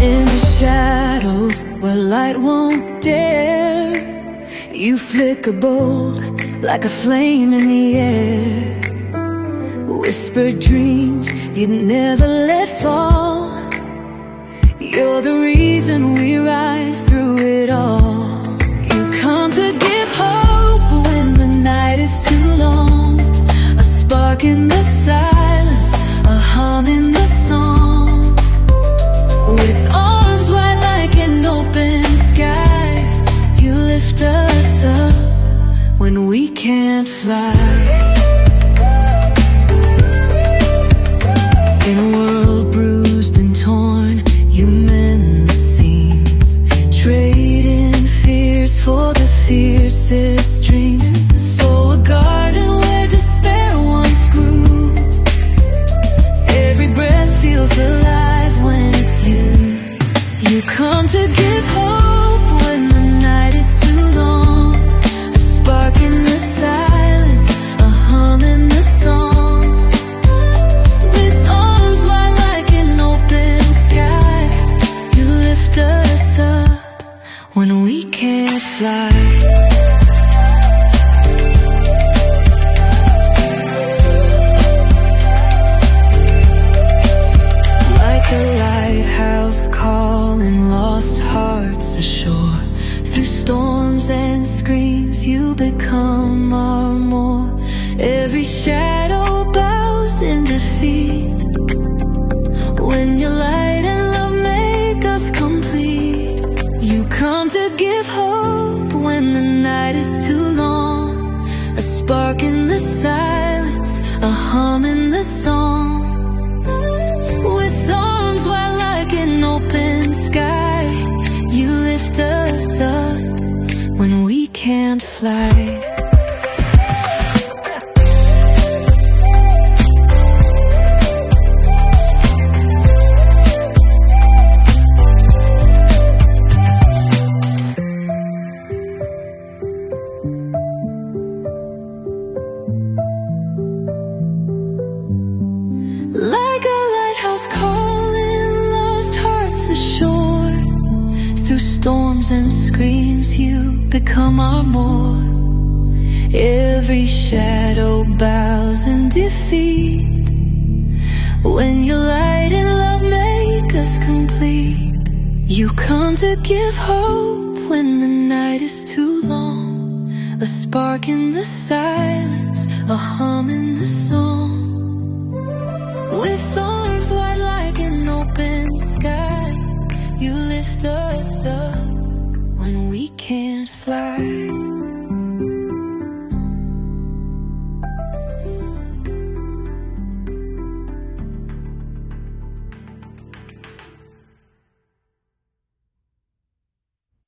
In the shadows where light won't dare, you flicker bold like a flame in the air. Whispered dreams you'd never let fall. You're the reason we rise through it all. You come to give hope when the night is too long. A spark in the silence, a hum in the song. With arms wide like an open sky, you lift us up when we can't fly. In a world bruised and torn, you mend the seams, trading fears for the fiercest dreams. So a garden where despair once grew, every breath feels alive when it's you. You come to give hope when the night is too long. A spark in the silence, a hum in the song. With arms wide like an open sky, you lift us up when we can't fly. Like a lighthouse calling lost hearts ashore. Through storms and screams, you become our more. Every shadow bows in defeat. When your light and love make us complete. You come to give hope when the night is too long. A spark in the silence, a hum in the song. With arms wide like an open sky, you lift us up when we can't fly. Like a lighthouse calling lost hearts ashore. Through storms and screams, you become our more. Every shadow bows in defeat. When your light and love make us complete. You come to give hope when the night is too long. A spark in the silence, a hum in the song. With arms wide like an open sky, you lift us up when we can't fly.